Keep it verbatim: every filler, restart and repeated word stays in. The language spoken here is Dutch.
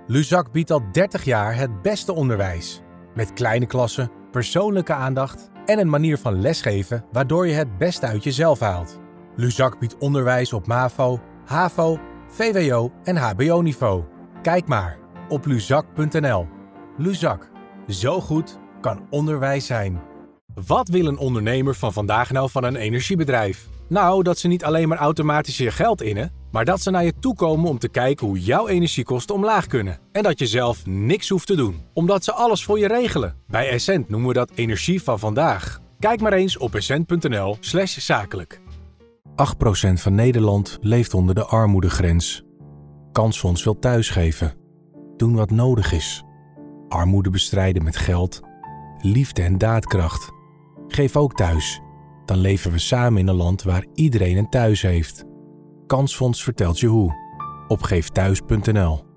Luzak biedt al dertig jaar het beste onderwijs. Met kleine klassen, persoonlijke aandacht en een manier van lesgeven waardoor je het beste uit jezelf haalt. Luzak biedt onderwijs op MAVO, HAVO, V W O en H B O-niveau. Kijk maar op luzak punt n l. Luzak. Zo goed kan onderwijs zijn. Wat wil een ondernemer van vandaag nou van een energiebedrijf? Nou, dat ze niet alleen maar automatisch je geld innen, maar dat ze naar je toe komen om te kijken hoe jouw energiekosten omlaag kunnen. En dat je zelf niks hoeft te doen, omdat ze alles voor je regelen. Bij Essent noemen we dat energie van vandaag. Kijk maar eens op essent punt n l slash zakelijk. acht procent van Nederland leeft onder de armoedegrens. Kansfonds wil thuisgeven. Doen wat nodig is. Armoede bestrijden met geld, liefde en daadkracht. Geef ook thuis. Dan leven we samen in een land waar iedereen een thuis heeft. Kansfonds vertelt je hoe. Op geef thuis punt n l.